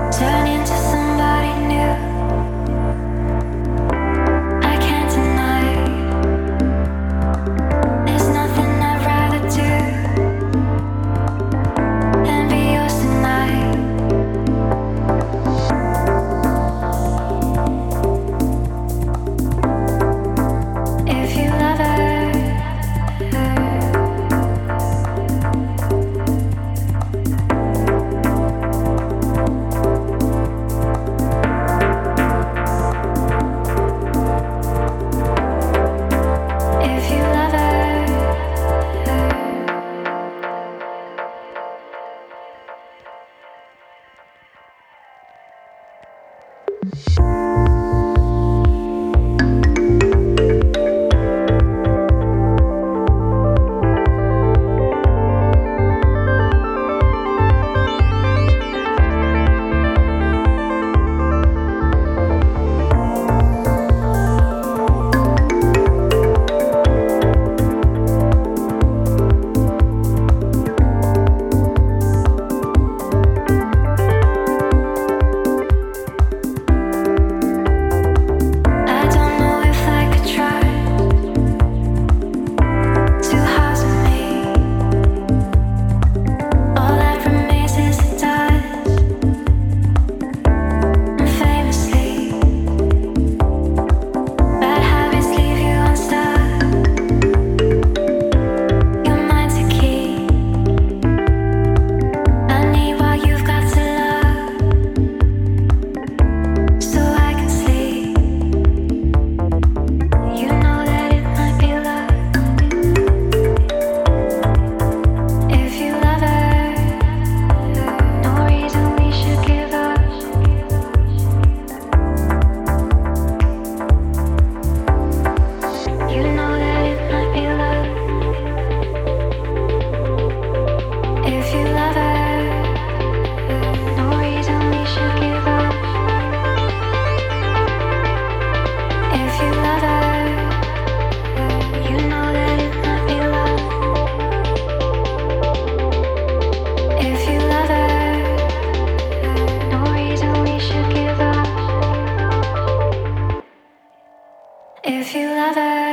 turn into somebody new. I can't deny there's nothing I'd rather do than be yours tonight. If you love her, if you love her. I don't know if I could try to house me. All that remains is the dust. And famously, bad habits leave you unstuck. Your mind to keep. I need what you've got to love, so I can sleep. You know that it might be love. If you love her, no reason we should give up. You know that it might be love. If you love her, no reason we should give up. If you love her, you know that it might be love. If you love her, no reason we should give up. If you love her.